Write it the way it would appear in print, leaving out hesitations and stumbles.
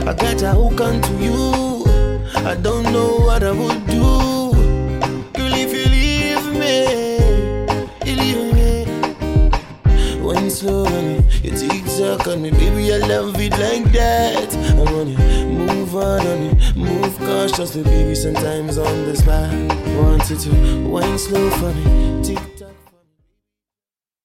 I got a hook onto you. I don't know what I would do. Girl, if you leave me, you leave me. When slow on me, you tick-tock on me. Baby, I love it like that. I want you move on me, move cautiously, baby, sometimes on the spot. Want you to wine slow for me, tick-tock.